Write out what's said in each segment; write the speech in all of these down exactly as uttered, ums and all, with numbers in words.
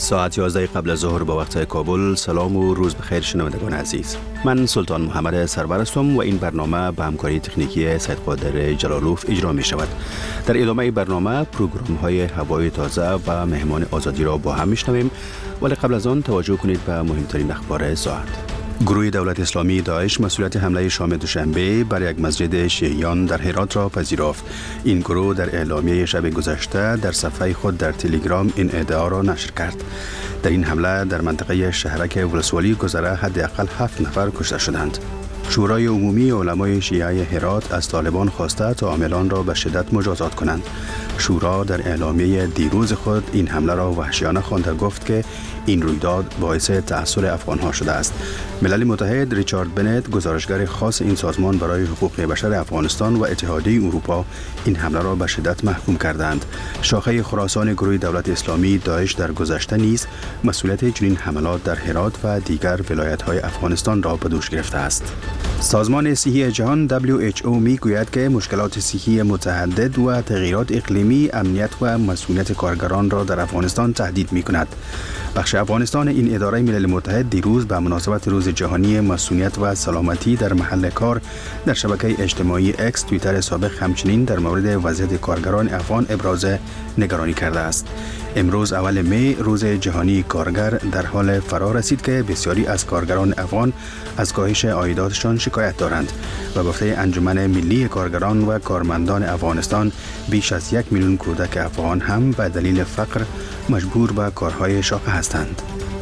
ساعت یازده قبل از ظهر با وقت کابل. سلام و روز بخیر شنوندگان عزیز. من سلطان محمد سرور هستم و این برنامه به همکاری تکنیکی سید قادر جلالوف اجرا می شود. در ادامه برنامه پروگرام های هوای تازه و مهمان آزادی را با هم میشنویم، ولی قبل از آن توجه کنید به مهمترین اخبار ساعت. گروه دولت اسلامی داعش مسئولیت حمله شام دوشنبه بر یک مسجد شیعیان در هرات را پذیرفت. این گروه در اعلامیه شب گذشته در صفحه خود در تلگرام این ادعا را نشر کرد. در این حمله در منطقه شهرک ولسوالی گذره حداقل هفت نفر کشته شدند. شورای عمومی علمای شیعه هرات از طالبان خواسته تا عاملان را به شدت مجازات کنند. شورا در اعلامیه دیروز خود این حمله را وحشیانه خوانده گفت که این رویداد باعث تأثیر افغانها شده است. ملل متحد ریچارد بنت، گزارشگر خاص این سازمان برای حقوق بشر افغانستان و اتحادیه اروپا، این حمله را به شدت محکوم کردند. شاخه خراسان گروه دولت اسلامی داعش در گذشته نیز مسئولیت چنین حملات در هرات و دیگر ولایت‌های افغانستان را به دوش گرفته است. سازمان صحی جهان دبلیو اچ او میگوید که مشکلات صحی متعدد و تغییرات اقلیمی امنیت و مسئولیت کارگران را در افغانستان تهدید می‌کند. بخش افغانستان این اداره ملل متحد دیروز به مناسبت روز جهانی مسئولیت و سلامتی در محل کار در شبکه اجتماعی اکس توییتر سابق همچنین در مورد وضعیت کارگران افغان ابراز نگرانی کرده است. امروز اول می روز جهانی کارگر در حال فرا رسید که بسیاری از کارگران افغان از کاهش عایداتشان شکایت دارند و گفته انجمن ملی کارگران و کارمندان افغانستان بیش از یک میلیون کودک افغان هم به دلیل فقر مجبور به کارهای شاقه هستند.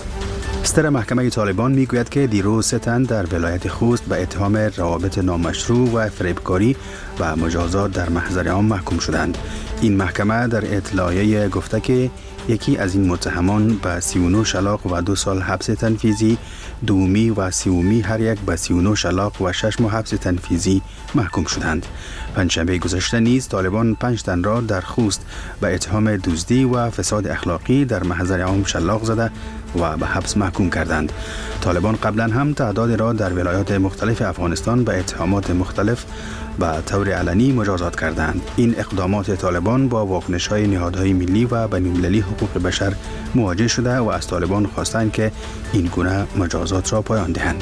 ستر محکمه طالبان میگوید که دیروز سه تن در ولایت خوست به اتهام روابط نامشروع و فریبکاری و مجازات در محضر عام محکوم شدند. این محکمه در اطلاعیه گفته که یکی از این متهمان به سی و نه شلاق و دو سال حبس تنفیذی، دومی و سومی هر یک به سی و نه شلاق و شش ماه حبس تنفیذی محکوم شدند. پنجشنبه گذشته نیز طالبان پنج تن را در خوست به اتهام دزدی و فساد اخلاقی در محضر عام شلاق زده و به حبس محکوم کردند. طالبان قبلا هم تعداد را در ولایات مختلف افغانستان به اتهامات مختلف به طور علنی مجازات کردند. این اقدامات طالبان با واکنش‌های نهادهای ملی و بین‌المللی حقوق بشر مواجه شده و از طالبان خواستند که این گونه مجازات را پایان دهند.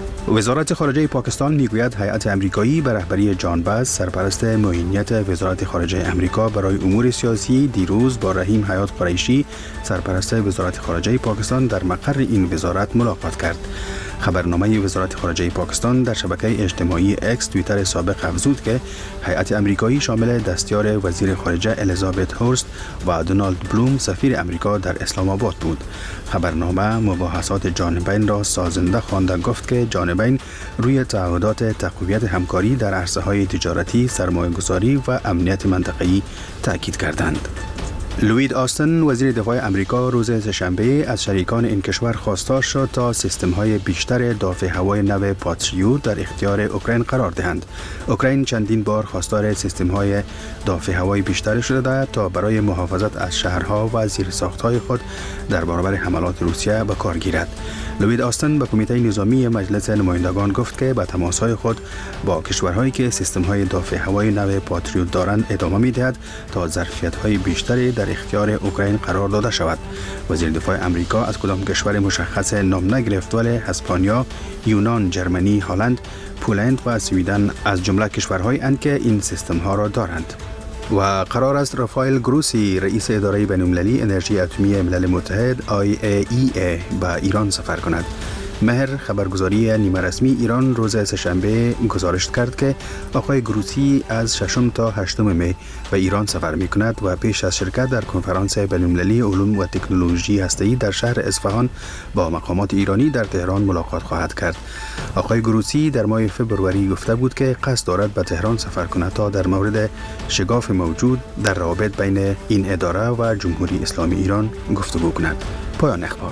وزارت خارجه پاکستان میگوید هیئت امریکایی به رهبری جان باز، سرپرست معینیت وزارت خارجه امریکا برای امور سیاسی، دیروز با رحیم حیات قریشی، سرپرست وزارت خارجه پاکستان در مقر این وزارت ملاقات کرد. خبرنامه وزارت خارجه پاکستان در شبکه اجتماعی اکس توییتر سابق افزود که هیئت امریکایی شامل دستیار وزیر خارجه الیزابت هورست و دونالد بلوم سفیر امریکا در اسلام آباد بود. خبرنامه مباحثات جانبین را سازنده خوانده گفت که جانبین روی تعهدات تقویت همکاری در عرصه‌های تجارتی، سرمایه‌گذاری و امنیت منطقه‌ای تاکید کردند. لوید آستن وزیر دفاع امریکا روز سه‌شنبه از شریکان این کشور خواستار شد تا سیستم‌های بیشتر دافع هوای نو پاتریوت در اختیار اوکراین قرار دهند. اوکراین چندین بار خواستار سیستم‌های دافع هوای بیشتر شده تا برای محافظت از شهرها و زیرساخت‌های خود در برابر حملات روسیه به کار گیرد. لوید آستن به کمیته نظامی مجلس نمایندگان گفت که به تماس‌های خود با کشورهایی که سیستم‌های دافع هوای نو پاتریوت دارند ادامه می‌دهد تا ظرفیت‌های بیشتری در اختیار اوکراین قرار داده شود. وزیر دفاع امریکا از کدام کشور مشخص نام نگرفت، ولی اسپانیا، یونان، جرمنی، هلند، پولند و سوئدن از جمله کشورهایی اند که این سیستم‌ها را دارند. و قرار است رافائل گروسی رئیس اداره بین‌المللی انرژی اتمی ملل متحد آی ای ای ای به ایران سفر کند. مهر خبرگزاری نیمه رسمی ایران روز سه‌شنبه گزارش کرد که آقای گروسی از ششم تا هشتم می به ایران سفر می کند و پیش از شرکت در کنفرانس بین‌المللی علوم و تکنولوژی هسته‌ای در شهر اصفهان با مقامات ایرانی در تهران ملاقات خواهد کرد. آقای گروسی در ماه فبروری گفته بود که قصد دارد به تهران سفر کند تا در مورد شگاف موجود در روابط بین این اداره و جمهوری اسلامی ایران گفتگو کند. پایان اخبار.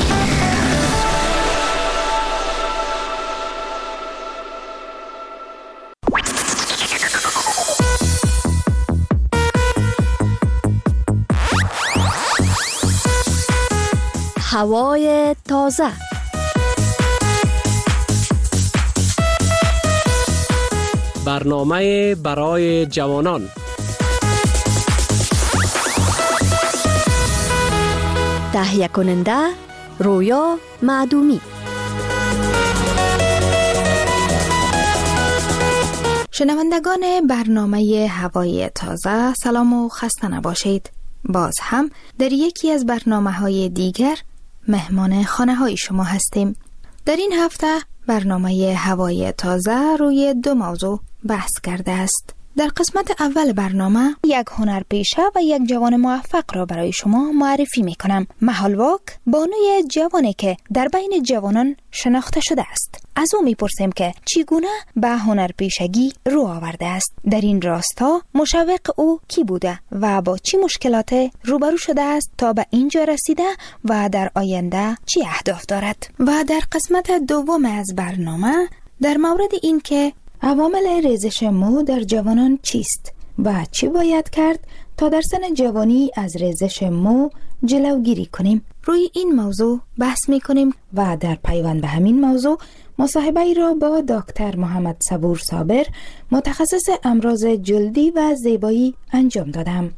هوای تازه. برنامه برای جوانان. تهیه کننده رویا معدومی. شنوندگان برنامه هوای تازه، سلام و خسته نباشید. باز هم در یکی از برنامه‌های دیگر مهمان خانه‌های شما هستیم. در این هفته برنامه هوای تازه روی دو موضوع بحث کرده است. در قسمت اول برنامه یک هنرپیشه و یک جوان موفق را برای شما معرفی می کنم. محالواک بانوی جوانی که در بین جوانان شناخته شده است. از او می پرسیم که چگونه به هنرپیشگی رو آورده است. در این راستا مشوق او کی بوده و با چی مشکلات روبرو شده است تا به اینجا رسیده و در آینده چی اهداف دارد. و در قسمت دوم از برنامه در مورد این که عوامل ریزش مو در جوانان چیست و چی باید کرد تا در سن جوانی از ریزش مو جلوگیری کنیم، روی این موضوع بحث می کنیم و در پیوند به همین موضوع مصاحبه ای را با دکتر محمد صبور صابر، متخصص امراض جلدی و زیبایی انجام دادم.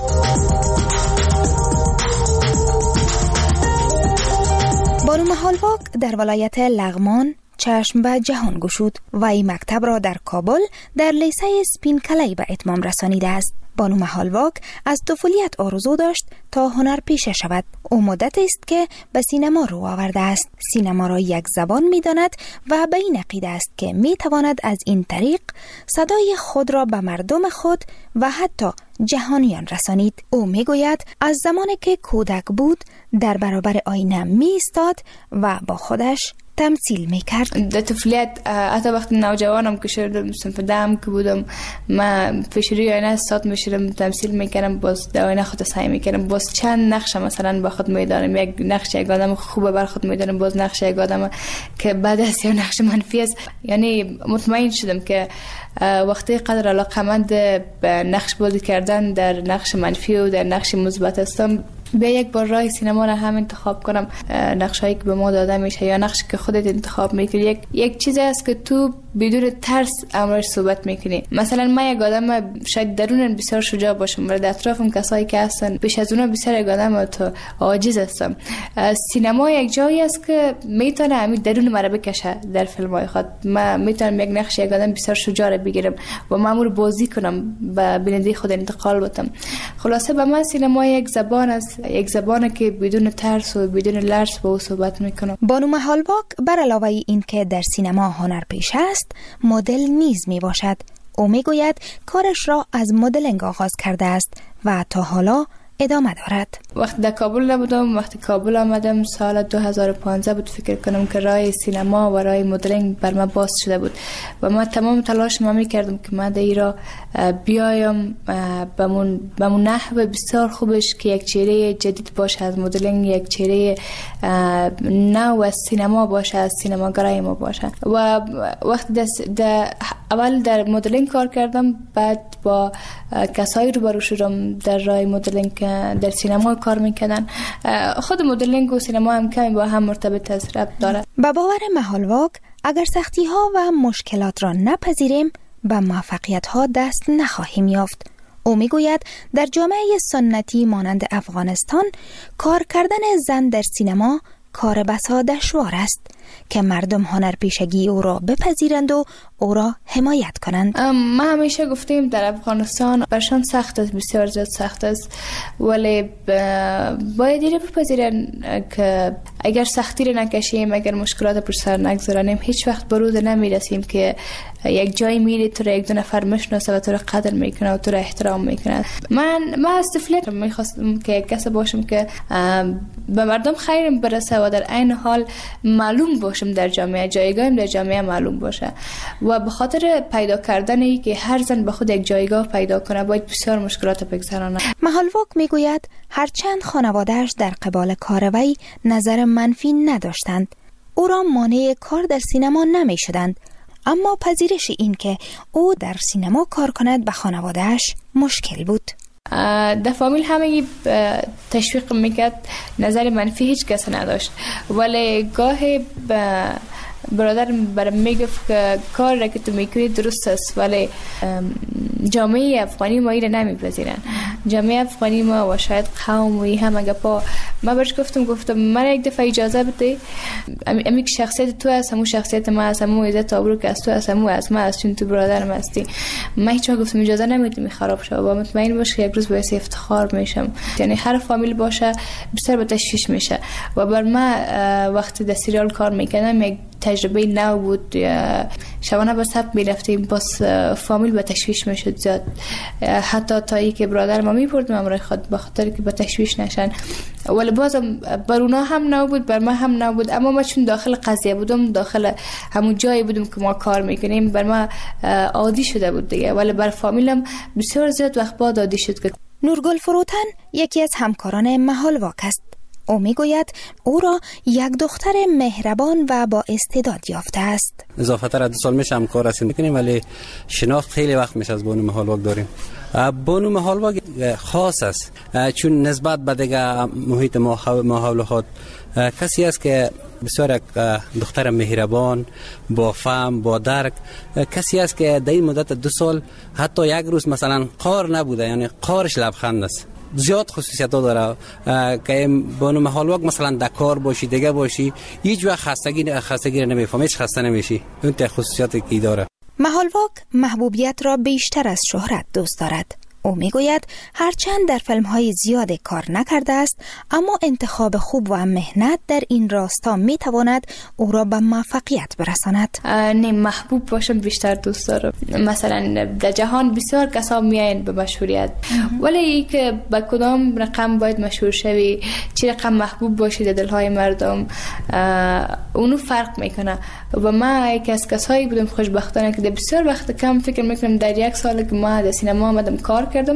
بانو محالواک در ولایت لغمان چشم به جهان گشود و این مکتب را در کابل در لیسه سپین کلی به اتمام رسانیده است. بانو محالواک از طفولیت آرزو داشت تا هنرپیشه شود. او مدت است که به سینما رو آورده است. سینما را یک زبان می داند و به این عقیده است که می تواند از این طریق صدای خود را به مردم خود و حتی جهانیان رسانید. او می گوید از زمانی که کودک بود در برابر آینه می ایستاد و با خودش تمثیل میکرد. در طفولیت حتی وقتی نوجوانم که شدم سنفدهم که بودم، من پیش روی آینه استاد میشدم تمثیل میکردم، باز در آینه خود سعی میکردم باز چند نقش مثلا با خود میدارم، یک نقش یک آدم خوبه بر خود میدارم، باز نقش یک آدم که بد است یا نقش منفی است. یعنی مطمئن شدم که وقتی قدر علاقمند به نقش بازی کردن در نقش منفی و در نقش مثبت هستم، به یک بار راه سینما را هم انتخاب کنم. نقش هایی که به ما داده میشه یا نقش که خودت انتخاب میکنی یک یک چیزی است که تو بدون ترس امرش صحبت میکنی. مثلا من یک آدم شاید درون بسیار شجاع باشم ولی در اطرافم کسایی که هستن بیش از اونا بسیار یک آدم تو عاجز هستم. سینما یک جایی است که میتونه همین درون مرا بکشه. در فیلم های خود من میتونم یک نقش یک آدم بسیار شجاع بگیرم و مامور بازی کنم به بیننده خود انتقال بدم. خلاصه به من سینما یک زبان است، یک زبانی که بدون ترس و بدون لرز با او صحبت میکنم. بانو محالواک بر علاوه این که در سینما هنرپیشه است، مدل نیز می باشد. او می گوید کارش را از مدلینگ آغاز کرده است و تا حالا ادامه دارد. وقتی در کابل نبودم، وقتی کابل آمدم سال دو هزار و پانزده بود، فکر کنم که راه سینما و راه مدلینگ بر من باز شده بود و من تمام تلاش ما می کردم که من در ایران بیایم بمون بمون نحو بسیار خوبش که یک چهره جدید باشه از مدلینگ، یک چهره نو از سینما باشه، از سینماگرای ما باشه. و وقتی در اول در مدلینگ کار کردم، بعد با کسایی روبرو شدم در راه مدلینگ در سینما کار میکنن. خود مدلینگ و سینما هم کمی با هم مرتبط است، ربط داره. با باور محالواک اگر سختی ها و مشکلات را نپذیریم به موفقیت ها دست نخواهیم یافت. او میگوید در جامعه سنتی مانند افغانستان کار کردن زن در سینما کار بسا دشوار است که مردم هنرپیشگی او را بپذیرند و او را حمایت کنند. ما همیشه گفتیم در افغانستان برشان سخت است، بسیار زیاد سخت است، ولی باید ایره بپذیرن که اگر سختی را نکشیم، اگر مشکلات پر سر نگذاریم، هیچ وقت برود نمیرسیم که یک جایی میری تو را یک دو نفر میشناسه و تو را قدر میکنه و تو را احترام میکنه. من من از طفولیت میخواستم که یک کس باشم که به مردم خیرم برسه و در عین حال معلوم باشم در جامعه، جایگاهم در جامعه معلوم باشه. و به خاطر پیدا کردن ای که هر زن به خود یک جایگاه پیدا کنه باید بسیار مشکلات بگذرانه. محالواک میگوید هرچند خانواده‌اش در قبال کار وی نظر منفی نداشتند، او را مانع کار در سینما نمی شدند، اما پذیرش این که او در سینما کار کند به خانواده‌اش مشکل بود. در فامیل همه تشویق میکرد، نظر منفی هیچ کس نداشت، ولی گاهی برادر برام میگفت که کار را که تو میکنی درست است، ولی جامعه افغانی ما ایره نمیپذیرن. جامعه افغانی ما و شاید قوم و هم اگه پا من برش گفتم گفتم من یک دفعه اجازه بده، امی که شخصیت تو هست همون شخصیت من هست، همون عزت آبرو که از تو هست همون از من هست، چون تو برادرم هستی. من هیچ وقت گفتم اجازه نمیدم خراب شه و مطمئن باش که یک روز باعث افتخار میشم. یعنی هر فامیل باشه بسیار به تشویش میشه و بر من وقتی در سریال کار میکردم یک تجربه نو بود. شبانه با سب میرفتیم باز فامیل به تشویش میشد زیاد، حتی تا ای که برادر ما میبردم امرای خود به خاطر که به تشویش نشن. ولی بازم بر اونا هم نو بود، بر من هم نو بود، اما ما چون داخل قضیه بودم، داخل همون جایی بودم که ما کار میکنیم، بر ما عادی شده بود دیگه. ولی بر فامیلم بسیار زیاد وقت بعد عادی شد. که نورگل فروتن یکی از همکاران محالواک است. او میگوید او را یک دختر مهربان و با استعداد یافته است. اضافه تر دو سال میشه همکار هستیم میکنیم، ولی شناخت خیلی وقت میشه از بانو محالواک داریم. بانو محالواک خاص است چون نسبت به دیگه محیط ما حول خود کسی است که بسیار یک دختر مهربان با فهم با درک، کسی است که در این مدت دو سال حتی یک روز مثلا قار نبوده، یعنی قارش لبخند است. زیاد خصوصیت ها داره که بانو محالواک مثلا در کار باشی دیگه باشی هیچ وقت خستگی خستگی نمیفهمی، هیچ خسته نمیشی. اون ته خصوصیاتی که داره. محالواک محبوبیت را بیشتر از شهرت دوست دارد. او میگوید هرچند در فیلم‌های زیاد کار نکرده است، اما انتخاب خوب و مهنت در این راستا میتواند او را به موفقیت برساند. نه، محبوب باشم بیشتر دوست دارم. مثلا در جهان بسیار کسا میاین به مشهوریت، ولی ای که با کدام رقم باید مشهور شوی، چه رقم محبوب باشی در دلهای مردم، اونو فرق میکنه. و ما یکی از کسایی بودم خوشبختانه که در بسیار وقت کم فکر میکنم در یک سال که ما در سینما آمدم کار کردم،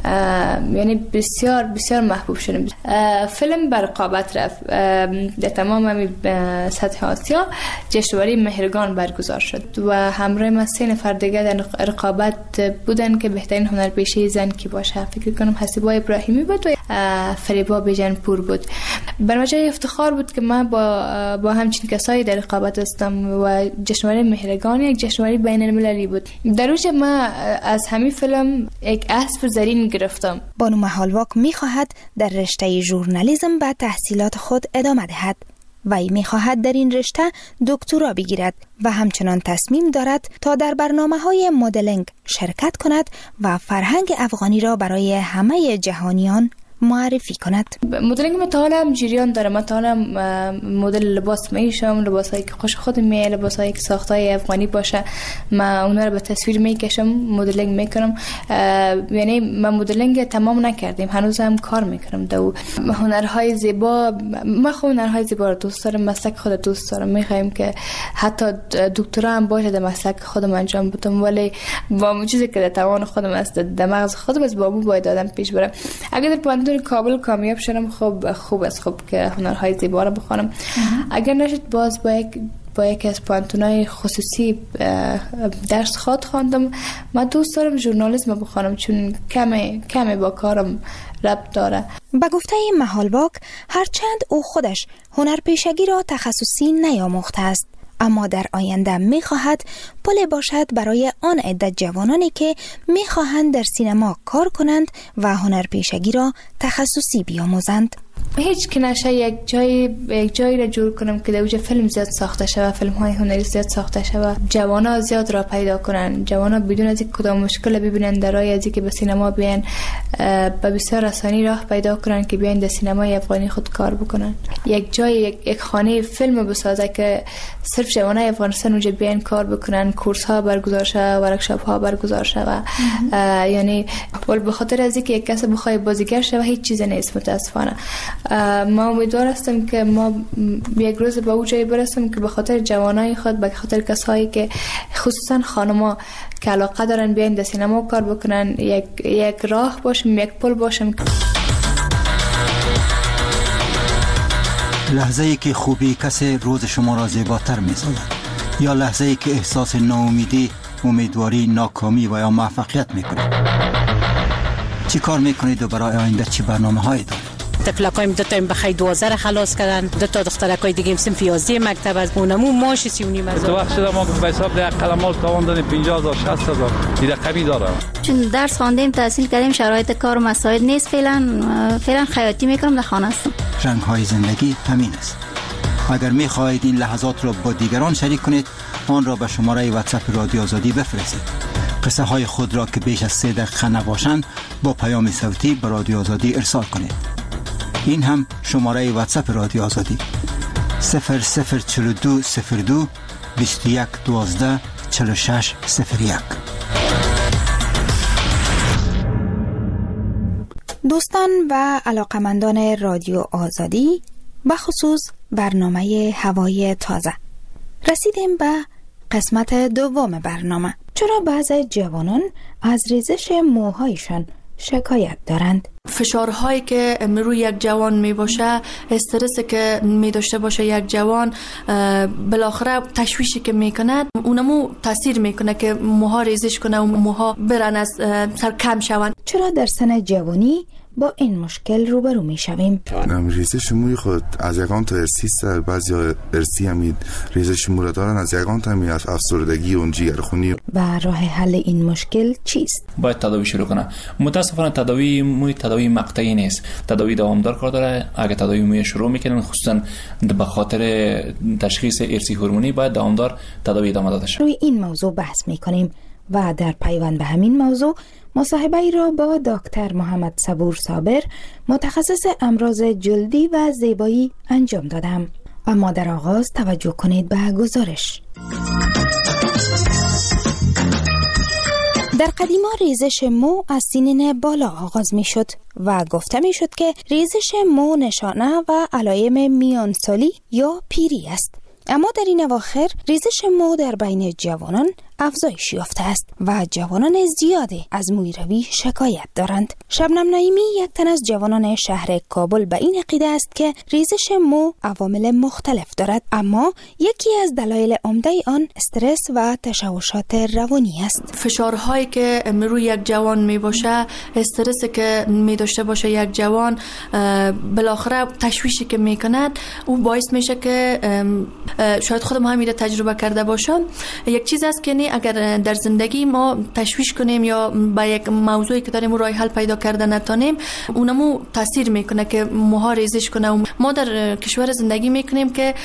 یعنی بسیار بسیار محبوب شدم. فیلم بر رقابت رفت در تمام همین سطح آسیا، جشنواره مهرگان برگزار شد و همراه ما سه نفر دیگه در رقابت بودن که بهترین هنرپیشه زن کی باشه. فکر کنم حسیبا ابراهیمی بود و فریبا بیژنپور بود. بر من جای افتخار بود که من با با همچین کسایی در رقابت هستم و جشنواره مهرگان یک جشنواره بین المللی بود. در اوج ما از همین فیلم یک اسب زرین گرفتم. بانو محالواک می‌خواهد در رشته ژورنالیسم به تحصیلات خود ادامه دهد و ای می‌خواهد در این رشته دکترا بگیرد و همچنان تصمیم دارد تا در برنامه‌های مدلینگ شرکت کند و فرهنگ افغانی را برای همه جهانیان معرفی کند. مدلینگ من تا حالا هم جریان داره. من تا حالا مدل لباس میشم، لباسایی که خوش خود میه، لباسایی که ساختای افغانی باشه، من اونا رو به تصویر میکشم، مدلینگ میکنم. یعنی من مدلینگ تمام نکردیم، هنوز هم کار میکنم. دو هنرهای زیبا، من خود هنرهای زیبا رو دوست دارم، مسلک خود دوست دارم. میخوایم که حتی دکترا هم باشه در مسلک خودم انجام بدم، ولی با چیزی که در توان خودم است، در مغز خودم است، با مو باید آدم پیش برم. اگر در کابل کامیاب شدم خوب خوب است، خوب که هنرهای زیبا رو بخونم. اگر نشد باز با یک با یکی از پانتونای خصوصی درس خواد خواندم. من دوست دارم ژورنالیسم بخونم چون کمی کمی با کارم ربط داره. به گفته محالواک هرچند او خودش هنرپیشگی را تخصصی نیاموخته است، اما در آینده می‌خواهد پل باشد برای آن عدت جوانانی که می‌خواهند در سینما کار کنند و هنرپیشگی را تخصصی بیاموزند. هیچ که نشه یک جای یک جایی را جور کنم که در اونجا فیلم زیاد ساخته شود، فیلم های هنری زیاد ساخته شود، جوانا زیاد را پیدا کنن، جوانا بدون از اینکه کدام مشکل ببینن در راه از اینکه به سینما بیان، به بسیار آسانی راه پیدا کنن که بیان در سینمای افغانی خود کار بکنن. یک جای یک, یک خانه فیلم بسازه که صرف جوانای افغانستان اونجا بیان کار بکنن، کورس ها برگزار شود، ورکشاپ ها برگزار شود. یعنی ول به خاطر از اینکه یک کس بخواد بازیگر شود هیچ چیز نیست متاسفانه. ما امیدوار هستم که ما یک روز به اون جایی برسیم که به خاطر جوانای خود، به خاطر کسایی که خصوصا خانما که علاقه دارن بیان در سینما کار بکنن، یک یک راه باشیم، یک پل باشیم. لحظه ای که خوبی کسی روز شما را زیباتر می‌سازد، یا لحظه ای که احساس ناامیدی، امیدواری، ناکامی و یا موفقیت می‌کنید. چی کار می‌کنید و برای آینده چی برنامه‌هایی دارید؟ تفلکایم دو تا بخای دوازده خلاص کردن، دو تا دخترکای دیگه هم صنف یازده مکتب از اونمو ماش سی و نیم هزار. تو وقت شده ما به حساب ده قلمال تاوان دادیم پنجاه هزار شصت هزار دیگه کمی داره. چون درس خواندیم تحصیل کردیم شرایط کار و مساعد نیست، فعلا فعلا خیاطی میکنم، در خانه هستم. رنگ‌های زندگی همین است. اگر می‌خواهید این لحظات را با دیگران شریک کنید، آن را به شماره واتساپ رادیو آزادی بفرستید. قصه های خود را که بیش از سه دقیقه نباشند با پیام صوتی به رادیو آزادی ارسال کنید. این هم شماره واتساپ رادیو آزادی صفر صفر چهل و دو صفر دو بیست و یک دوازده چهل و شش صفر یک. دوستان و علاقمندان رادیو آزادی، بخصوص برنامه هوای تازه، رسیدیم به قسمت دوم برنامه. چرا بعضی جوانان از ریزش موهایشان شکایت دارند؟ فشارهایی که روی یک جوان می باشه، استرسی که می داشته باشه یک جوان، بالاخره تشویشی که می کند اونمو تاثیر می کنه که موها ریزش کنه و موها برن از سر کم شوند. چرا در سن جوانی با این مشکل روبرو می شویم؟ ریزش موی خود از یکان تا ارسی است، بعضی ارسی هم ریزش مو را دارن، از یکان تا هم افسردگی و جگرخونی. و راه حل این مشکل چیست؟ باید تداوی شروع کنه. متاسفانه تداوی موی تداوی مقطعی نیست، تداوی دوامدار کار داره. اگه تداوی موی شروع میکنن، خصوصا به خاطر تشخیص ارسی هورمونی، باید دوامدار تداوی ادامه داده شه. روی این موضوع بحث میکنیم و در پیوند به همین موضوع مصاحبه ای را با دکتر محمد صبور صابر، متخصص امراض جلدی و زیبایی انجام دادم. اما در آغاز توجه کنید به گزارش. در قدیما ریزش مو از سنین بالا آغاز می شد و گفته می شد که ریزش مو نشانه و علائم میانسالی یا پیری است. اما در این اواخر ریزش مو در بین جوانان افزایش یافته است و جوانان زیادی از مویروی شکایت دارند. شبنم نعیمی، یک تن از جوانان شهر کابل، به این عقیده است که ریزش مو عوامل مختلف دارد، اما یکی از دلایل عمده آن استرس و تشوشات روانی است. فشارهایی که روی یک جوان می باشه، استرسی که می داشته باشه یک جوان، بالاخره تشویشی که می کند، او باعث میشه که شاید خودم همین تجربه کرده باشم. یک چیز است که اگر در زندگی ما تشویش کنیم یا با یک موضوعی که داریم راه حل پیدا کرده نتونیم، اونمو تاثیر میکنه که موها ریزش کنه. و ما در کشور زندگی میکنیم که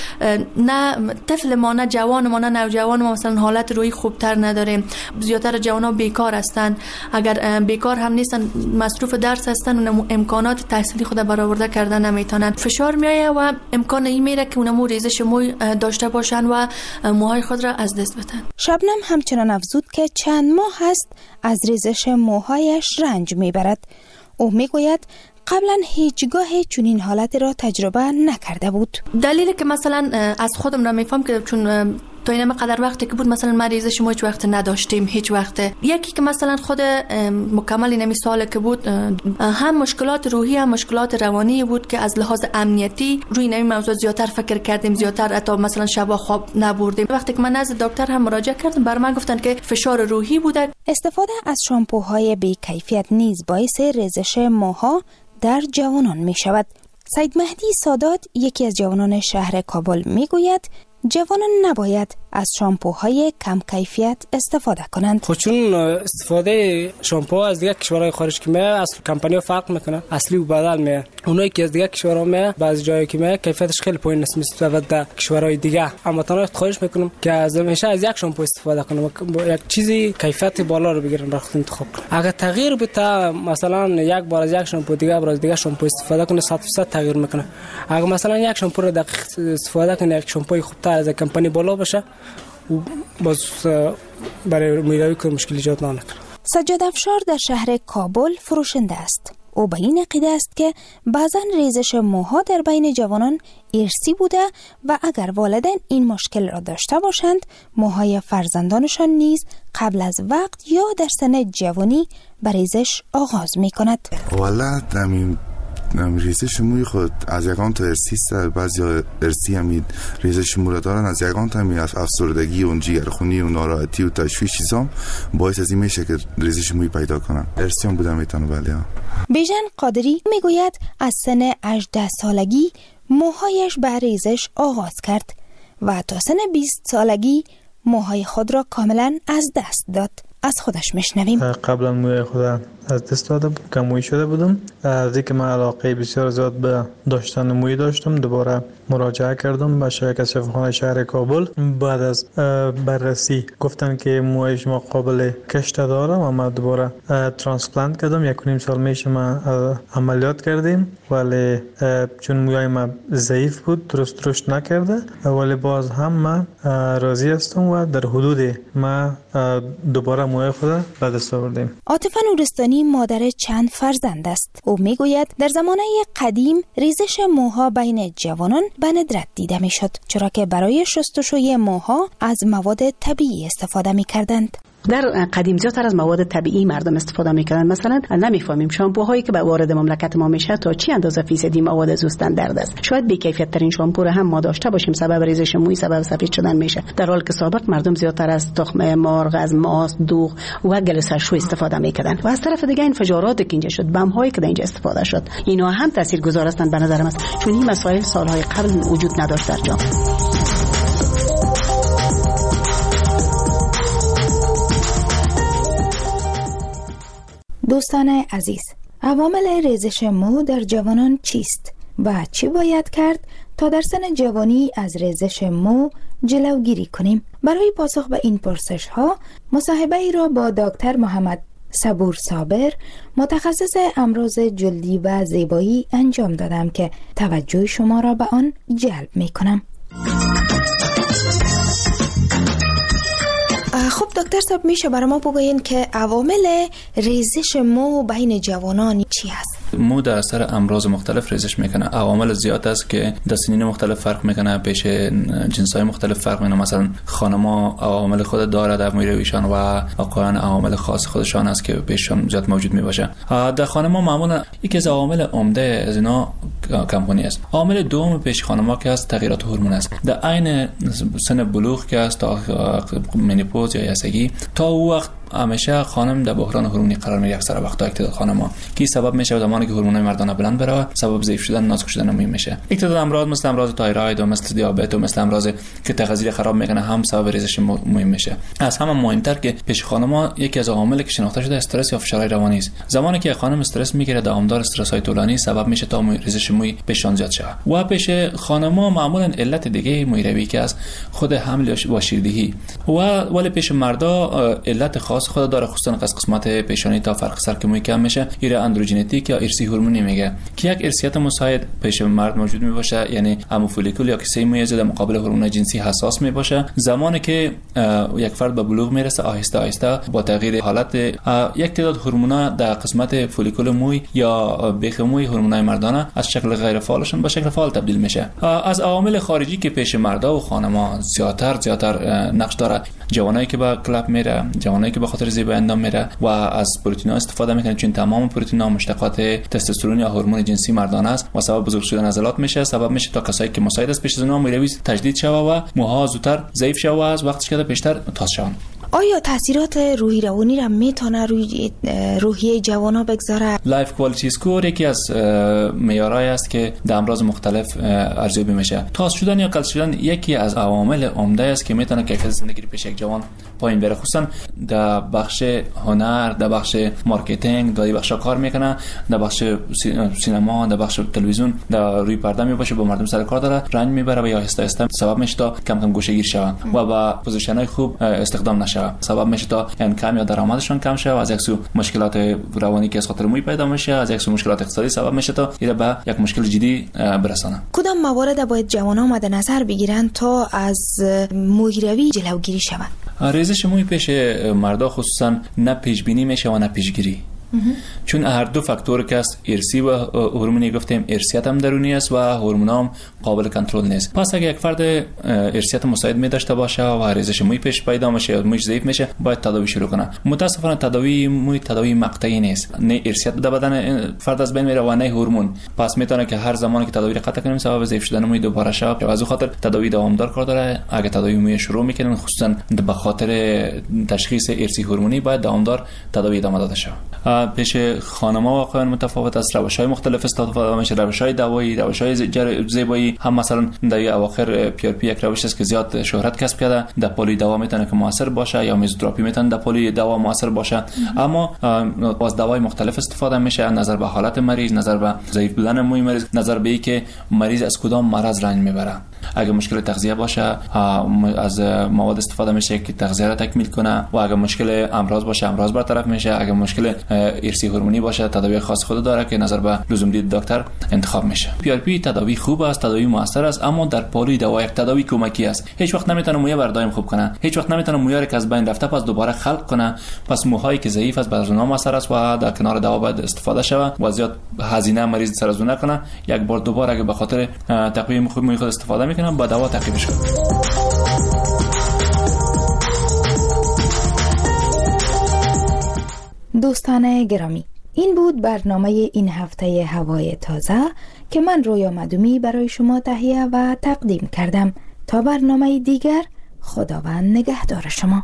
نه طفل ما، نه جوان ما، نه نوجوان ما مثلا حالت روحی خوبتر نداریم. زیادتر جوانا بیکار هستند. اگر بیکار هم نیستن، مصروف درس هستن، اونمو امکانات تحصیلی خود برآورده کردن نمیتونن. فشار میایه و امکان این میره که اونمو ریزش موی داشته باشن و موهای خود را از دست بدن. شبنم همچنان افزود که چند ماه هست از ریزش موهایش رنج میبرد. او میگوید قبلا هیچگاه چنین حالتی را تجربه نکرده بود. دلیلی که مثلا از خودم را میفهم که چون تا این قدر وقتی که بود مثلا ما ریزش ما هیچ وقت نداشتیم، هیچ وقت. یکی که مثلا خود مکمل اینمی سال که بود، هم مشکلات روحی هم مشکلات روانی بود که از لحاظ امنیتی روی این موضوع زیادتر فکر کردیم، زیادتر حتی مثلا شب خواب نبردیم. وقتی که من نزد دکتر هم مراجعه کردم، بر من گفتن که فشار روحی بوده. استفاده از شامپوهای بی کیفیت نیز باعث ریزش موها در جوانان می شود. سید مهدی سادات، یکی از جوانان شهر کابل، می گوید جوانان نباید از شامپوهای کم کیفیت استفاده کنند. خب چون استفاده شامپو از دیگه کشورهای خارج که میه، اصل کمپانی فرق میکنه، اصلی و بدل میه. اونایی که از دیگه کشورها میه، بعضی جایی که میه کیفیتش خیلی پایین است نسبت به کشورهای دیگه. اما تنها خواهش میکنم که از همیشه از یک شامپو استفاده کنم، یک چیزی کیفیت بالا رو بگیرن برای خود انتخاب کنن. اگر تغییر بده، مثلا یک بار از یک شامپو دیگه بار از دیگه شامپو استفاده کنه، صد درصد تغییر میکنه. اگر مثلا یک شامپو رو دقیق استفاده کنه، یک شامپوی خوبتر از کمپانی بالا باشه، باز برای میروی که مشکل ایجاد نکنه. سجاد افشار در شهر کابل فروشنده است. او به این عقیده است که بعضا ریزش موها در بین جوانان ارثی بوده و اگر والدین این مشکل را داشته باشند، موهای فرزندانشان نیز قبل از وقت یا در سن جوانی به ریزش آغاز می کند. والا همین ریزش موی خود از یکان تا ارسی است، بعضی ارسی همید ریزش مو را دارن، از یکان تا همید افسردگی و جگرخونی و ناراحتی و تشویش چیزام باعث از این میشه که ریزش موی پیدا کنن. ارسی هم بودم میتونه. بله. بیژن قادری میگوید از سن هجده سالگی موهایش به ریزش آغاز کرد و تا سن بیست سالگی موهای خود را کاملا از دست داد. از خودش میشنویم. قبلا موی خود از دست داده بود، کموی شده بودم. از اینکه من علاقه بسیار زیاد به داشتن موی داشتم، دوباره مراجعه کردم به شرکت شفاخانه شهر کابل. بعد از بررسی گفتن که موی شما قابل کشت داره و ما دوباره ترانسپلانت کردم. یک و نیم سال میشه ما عملیات کردیم، ولی چون موی ما ضعیف بود درست رشد نکرده، ولی باز هم من راضی هستم و در حدود ما دوباره موی خود به دست آوردیم. عاطفه نورستانی مادر چند فرزند است. او میگوید در زمانه قدیم ریزش موها بین جوانان به ندرت دیده میشد، چرا که برای شستشوی موها از مواد طبیعی استفاده میکردند. در قدیم زیادتر از مواد طبیعی مردم استفاده میکردن. مثلا نمیفهمیم شامپوهایی که به وارد مملکت ما میشه تا چی اندازه فیصدی مواد زوستندرد است. شاید بی کیفیت ترین شامپو را هم ما داشته باشیم، سبب ریزش موی، سبب سفید شدن میشه، در حالی که سابق مردم زیادتر از تخم مرغ، از ماست، دوغ و گلوسرشو استفاده میکردن. و از طرف دیگه انفجارات که اینجا شد، بم هایی که اینجا استفاده شد، اینا هم تاثیرگذار هستند به نظر من، چون این مسائل سالهای قبل وجود نداشت در جامعه. دوستان عزیز، عوامل ریزش مو در جوانان چیست و چی باید کرد تا در سن جوانی از ریزش مو جلوگیری کنیم؟ برای پاسخ به این پرسش ها مصاحبه ای را با دکتر محمد صبور صابر، متخصص امراض جلدی و زیبایی انجام دادم که توجه شما را به آن جلب می کنم. خب دکتر صاحب، میشه برای ما بگوین که عوامل ریزش مو بین جوانان چی هست؟ مو در اثر امراض مختلف ریزش میکنه. عوامل زیاد است که در سنین مختلف فرق میکنه، پیش جنسای مختلف فرق میکنه. مثلا خانم‌ها عوامل خود داره در موی رویشان و آقایان عوامل خاص خودشان است که پیششان زیاد موجود میباشه. در خانم‌ها معمولا یکی از عوامل عمده از اینا کمخونی است. عامل دوم پیش خانم‌ها که است تغییرات هورمون است. در عین سن بلوغ که است تا منیپوز یا یسگی، تا او وقت همیشه خانم در بحران هورمونی قرار میگیره. اکثر وقتا اکتداد خانم‌ها که سبب میشه زمانی که هورمونای مردانه بلند بره، سبب ضعیف شدن، نازک شدن موی میشه. اکتداد امراض مثل امراض تایروید و مثل دیابت و مثل امراض که تغذیه خراب میکنه هم سبب ریزش موی میشه. از همه مهمتر که پیش خانم‌ها یکی از عواملی که شناخته شده استرس یا فشار روانی است. زمانی که خانم استرس میگیره، دوامدار استرس های طولانی سبب میشه تا موی ریزش موی پیشان زیاد شه. و پیش خانم‌ها معمولا علت دیگه موی روی که از خود حمل و شیردهی و ولی پیش مردا علت خاص خود داره، خصوصا از قسمت پیشانی تا فرق سر که موی کم میشه، یا اندروژنتیک یا ارسی هورمونی میگه که یک ارسیت مساعد پیش مرد موجود میباشه، یعنی همو فولیکول یا کیسه موی در مقابل هورمون جنسی حساس میباشه. زمانی که یک فرد به بلوغ میرسه، آهسته آهسته با تغییر حالت یک تعداد هورمونا در قسمت فولیکول موی یا بیخ موی، هورمونای مردانه از شکل غیر فعالشون به شکل فعال تبدیل میشه. از عوامل خارجی که پیش مردا و خانم‌ها زیادتر زیادتر نقش داره، جوانایی که به کلاب میره، جوانایی که به خاطر زیبایی اندام میره و از پروتئین استفاده میکنه، چون تمام پروتئین ها مشتقات تستوسترون یا هورمون جنسی مردانه است و سبب بزرگ شدن عضلات میشه، سبب میشه تا کسایی که مساعد است پیش از اونها موی تجدید شوه و موها زودتر ضعیف شوه و از وقتش که بیشتر تاس شون. آیا تاثیرات روحی روانی را میتونه روی روحیه جوانا بگذاره؟ لایف کوالیتی اسکور یکی از معیارهایی است که در امراض مختلف ارزیابی میشه. تاس شدن یا کل شدن یکی از عوامل عمده است که میتونه کیفیت زندگی پیش یک جوان پایین بره، خصوصا در بخش هنر، در بخش مارکتینگ، در بخش کار میکنه، در بخش سینما، در بخش تلویزیون، در روی پرده میباشه، با مردم سر کار داره، رنج میبره و یا آهسته آهسته سبب میشه تا کم کم گوشه‌گیر شوند و با پوزیشن‌های خوب استخدام نشه، سبب میشه تا انکم یا درآمدشون کم شه و از یک سو مشکلات روانی که از خاطر موی پیدا میشه، از یک سو مشکلات اقتصادی سبب میشه تا اینا به یک مشکل جدی برسانه. کدام موارد باید جوانان مد نظر بگیرن تا از موی روی جلوگیری شود؟ ریزش موی پیش مردا خصوصا نه پیش بینی میشه و نه پیشگیری. چون هر دو فاکتور که است، ارسی و هورمونی گفتیم، ارسیت هم درونی است و هورمون هم قابل کنترل نیست. پس اگه یک فرد ارسیت مساعد می داشته باشه و ریزش موی پیش پیدا میشه یا مویش ضعیف میشه، باید تداوی شروع کنه. متاسفانه تداوی موی تداوی مقطعی نیست، نه ارسیت در بدن فرد از بین میره و نه هورمون. پس میتونه که هر زمانی که تداوی قطع کنیم سبب ضعیف شدن موی دوباره شه. از اون خاطر تداوی دوامدار کار داره. اگه تداوی موی شروع میکنیم، خصوصا به خاطر تشخیص ارسی هورمونی، باید دوامدار تداوی ادامه داده شه. پیش خانم‌ها واقعا متفاوت است، روش‌های مختلف استفاده میشه، روش‌های دوایی، روش‌های زیبایی. هم مثلا در اواخر پی آر پی یک روش است که زیاد شهرت کسب کرده، دپولی دوا میتونه که موثر باشه، یا میزوتراپی میتونه دپولی دوا موثر باشه. اما از دوای مختلف استفاده میشه، نظر به حالت مریض، نظر به ضعیف بودن موی مریض، نظر به اینکه مریض از کدام مرض رنج میبره. اگه مشکل تغذیه باشه، از مواد استفاده میشه که تغذیه را تکمیل کنه، و اگه مشکل امراض باشه، امراض برطرف میشه. اگه مشکل ارسی هورمونی باشه، تداوی خاص خود داره که نظر به لزوم دید دکتر انتخاب میشه. پی آر پی تداوی خوب است، تداوی موثر است، اما در پالوی دوا یک تداوی کمکی است. هیچ وقت نمیتونه موی بر دائم خوب کنه، هیچ وقت نمیتونه موی که از بین رفته پس دوباره خلق کنه. پس موهایی که ضعیف است بر اونها موثر است و در کنار دوا باید استفاده شود و زیاد هزینه مریض سر از اون نکنه. یک بار دوباره اگه به خاطر تقویم خوب موی خود استفاده میکنه، با دوا تعقیبش کنه. دوستان گرامی، این بود برنامه این هفته هوای تازه که من رویا مدومی برای شما تهیه و تقدیم کردم. تا برنامه دیگر، خداوند نگهدار شما.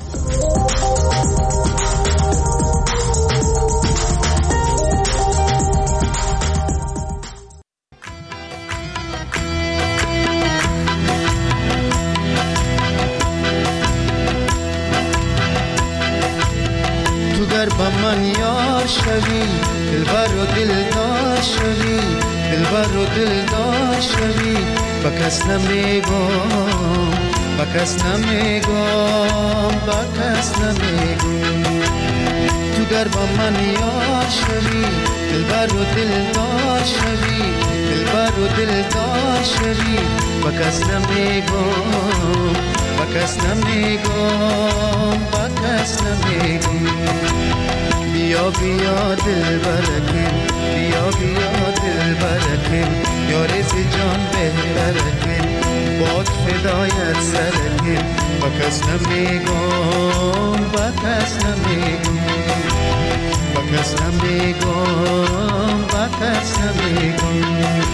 گر با من یار شوی، دلبر و دلدار شوی، دلبر و دلدار شوی، با کس نمیگم، با کس نمیگم، با کس نمیگم. تو گر با من یار شوی، دلبر و دلدار شوی، دلبر و دلدار شوی، با کس نمیگم، با کس نمیگم، با کس نمیگم. بیا بیا دل برکن، بیا بیا دل برکن، یار زی جان بهترکن، باد فدایت سرکن، با کس نمیگم، با کس نمیگم، با کس نمیگم، با کس نمیگم.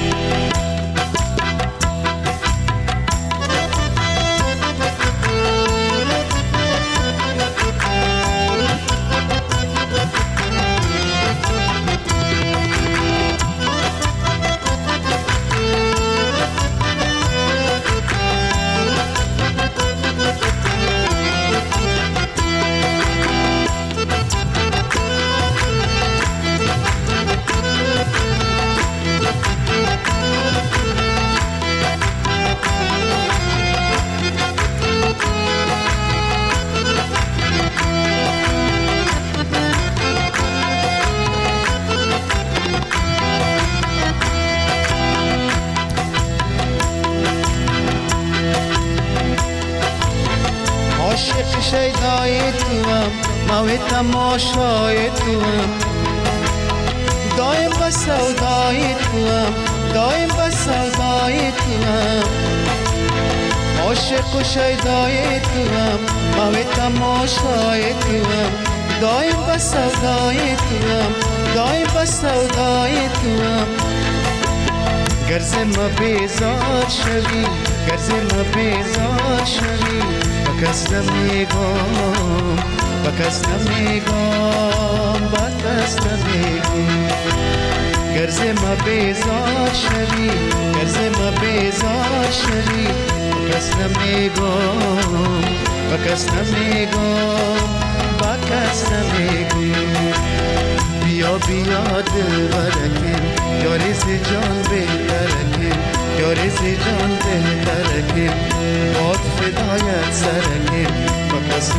شیدای توام، موی تماشای توام، دایم با سودای توام، دایم با سودای توام. عاشق و شیدای توام، موی تماشای توام، دایم با سودای توام، دایم با سودای توام. گرز ما بیزار شوی، گرز ما بیزار شوی، با کس نمیگم، با کس نمیگم، با کس نمیگم. گرز ما بیزار شوی، گرز ما بیزار شوی، با کس نمیگم، با کس نمیگم، با کس نمیگم. بیا بیا دل برکن، یاری زی جان بهترکن، یاری زی جان بهترکن، باد فدایت سرکن، با کس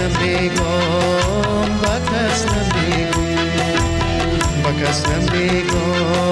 نمیگم، با کس نمیگم، با کس نمیگم.